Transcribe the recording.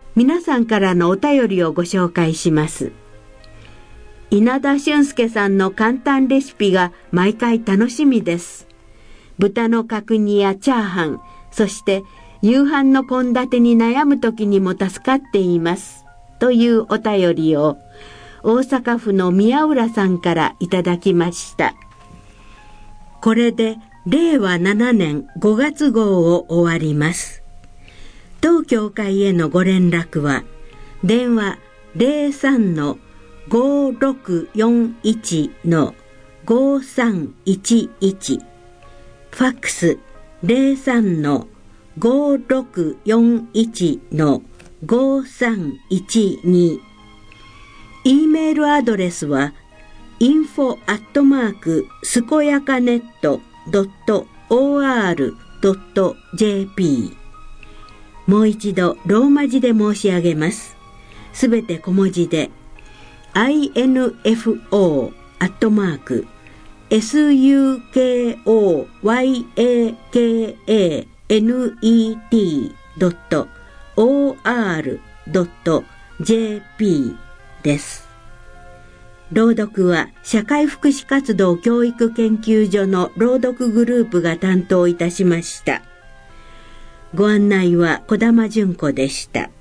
皆さんからのお便りをご紹介します。稲田俊介さんの簡単レシピが毎回楽しみです。豚の角煮やチャーハン、そして夕飯の献立に悩む時にも助かっています。というお便りを大阪府の宮浦さんからいただきました。これで令和7年5月号を終わります。当教会へのご連絡は電話 03-5641-5311 ファックス 03-5641-5312 E メールアドレスは info@scoyacanet.or.jp もう一度ローマ字で申し上げます。すべて小文字で info@scoyacanet.or.jp です。朗読は社会福祉活動教育研究所の朗読グループが担当いたしました。ご案内は児玉純子でした。